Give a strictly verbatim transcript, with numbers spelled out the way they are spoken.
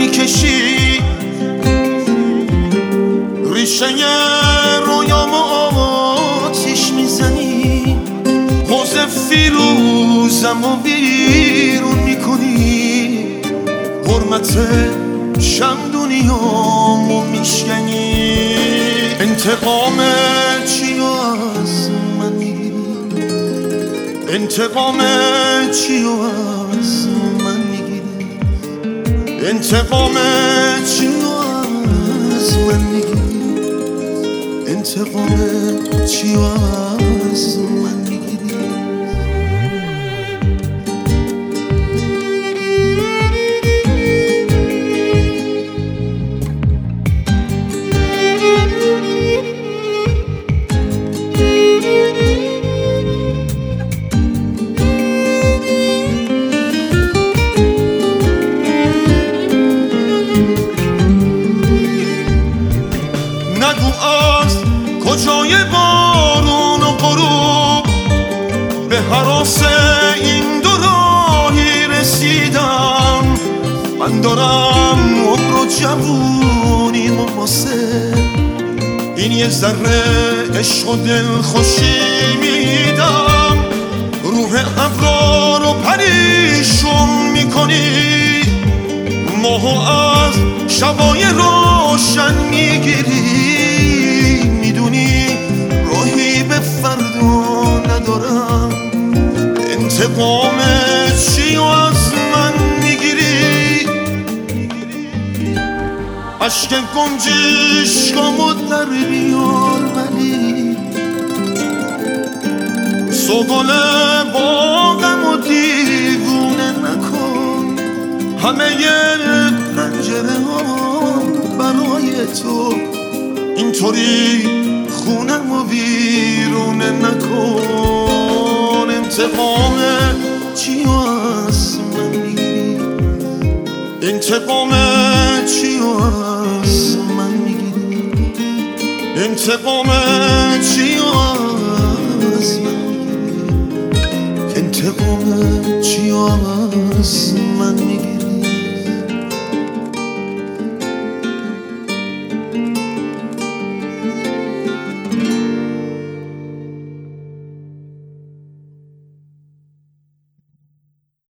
میکشی، ریشه رویامو آتیش میزنی، حوض فیروزمو بیرون میکنی، حرمت شمدونیامو میشکنی. انتقام چی از من میگیری؟ انتقام چی از من میگیری؟ انتقام چی از من میگیری؟ انتقام چی از من میگیری؟ نگو از کجای بارون و غروب به هراس این دو راهی رسیدم. من دارم عمر و جوونیم و واسه این یه ذره عشق و دلخوشی میدم. روح ابرار رو پریشون میکنی، ماهو از شبای روشن میگیری. میدونی راهی به فردا ندارم، انتقام چی از من میگیری؟ عشق گنجشکامو در بیار ولی سوگل باغم و دیوونه نکن. همه پنجره ها برای تو اینطوری خونم و ویرونه نکن. انتقام چی از من میگیری؟ انتقام چی از من میگیری؟ انتقام چی از من میگیری؟ انتقام چی از